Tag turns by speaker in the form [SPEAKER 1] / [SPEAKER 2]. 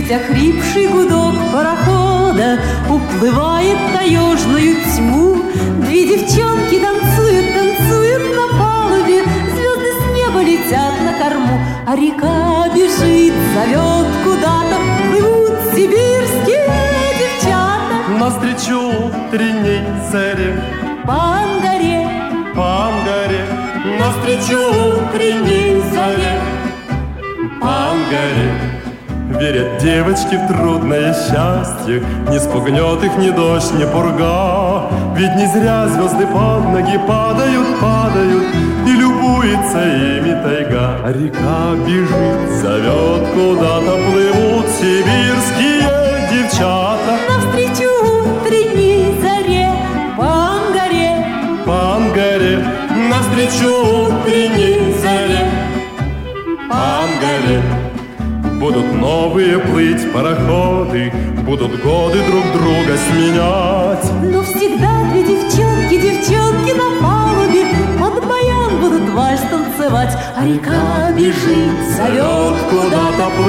[SPEAKER 1] слышать охрипший гудок парохода, уплывает таежную тьму. Две девчонки танцуют, танцуют на палубе, звезды с неба летят на корму, а река бежит, зовет куда-то, плывут сибирские девчата.
[SPEAKER 2] Навстречу утренней заре,
[SPEAKER 1] по Ангаре,
[SPEAKER 2] по Ангаре, навстречу утренней заре, по Ангаре. Верят девочки в трудное счастье, не спугнет их ни дождь, ни пурга. Ведь не зря звезды под ноги падают, падают, и любуется ими тайга. А река бежит, зовет куда-то, плывут сибирские девчата.
[SPEAKER 1] Навстречу утренней заре, по Ангаре,
[SPEAKER 2] по Ангаре, навстречу утренней заре, по Ангаре. Будут новые плыть пароходы, будут годы друг друга сменять.
[SPEAKER 1] но всегда две девчонки, девчонки на палубе под баян будут вальс танцевать. А река бежит, зовет куда-то,